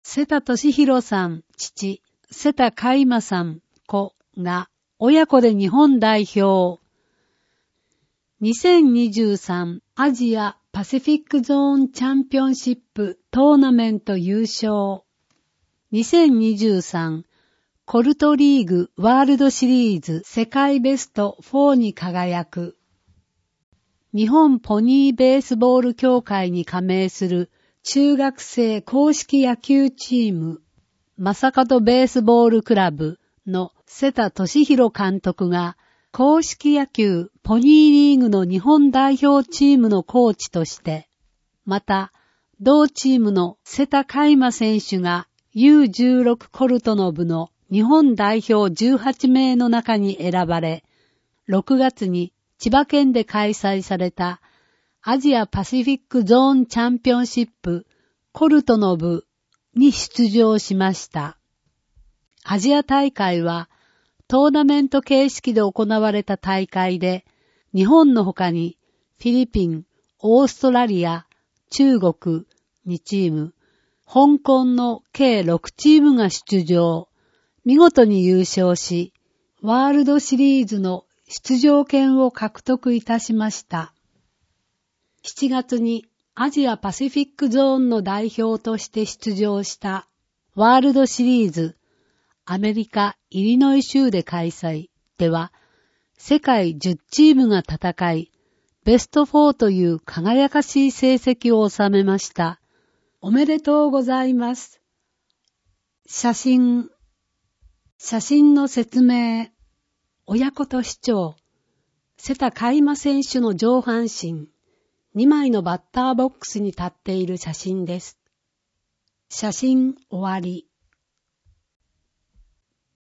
瀬田利弘さん、父、瀬田海馬さん、子が親子で日本代表。2023アジアパシフィックゾーンチャンピオンシップトーナメント優勝。2023コルトリーグワールドシリーズ世界ベスト4に輝く。日本ポニーベースボール協会に加盟する中学生公式野球チーム、正門ベースボールクラブの瀬田利弘監督が公式野球ポニーリーグの日本代表チームのコーチとして、また同チームの瀬田海馬選手が U16 コルトの部の日本代表18名の中に選ばれ、6月に千葉県で開催されたアジアパシフィックゾーンチャンピオンシップコルトの部に出場しました。アジア大会はトーナメント形式で行われた大会で、日本の他にフィリピン、オーストラリア、中国2チーム、香港の計6チームが出場、見事に優勝し、ワールドシリーズの出場権を獲得いたしました。7月にアジアパシフィックゾーンの代表として出場したワールドシリーズアメリカ・イリノイ州で開催では、世界10チームが戦い、ベスト4という輝かしい成績を収めました。おめでとうございます。写真の説明。親子と市長、瀬田海馬選手の上半身、2枚のバッターボックスに立っている写真です。写真終わり。